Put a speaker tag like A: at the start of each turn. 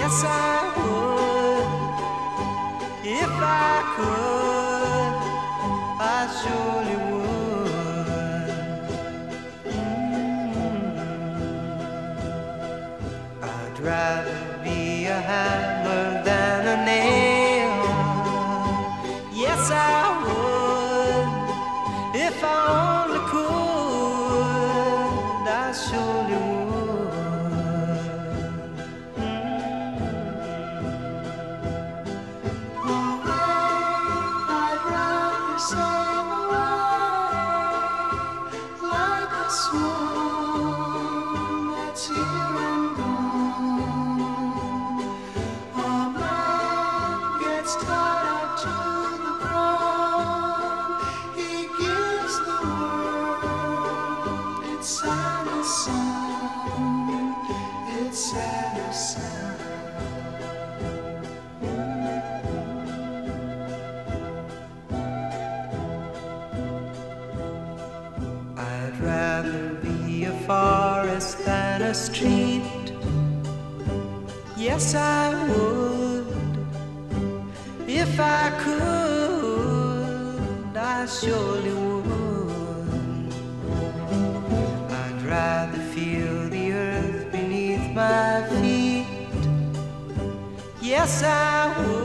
A: Yes, I would. If I could, I surely would. I'd rather be a hammer than a nail. Yes, I would. If I only could, I surely would.
B: Swan that's here and gone. A man gets tied up to the ground. He gives the world its saddest sound. Its saddest sound.
A: I'd rather be a forest than a street. Yes, I would. If I could, I surely would. I'd rather feel the earth beneath my feet. Yes, I would.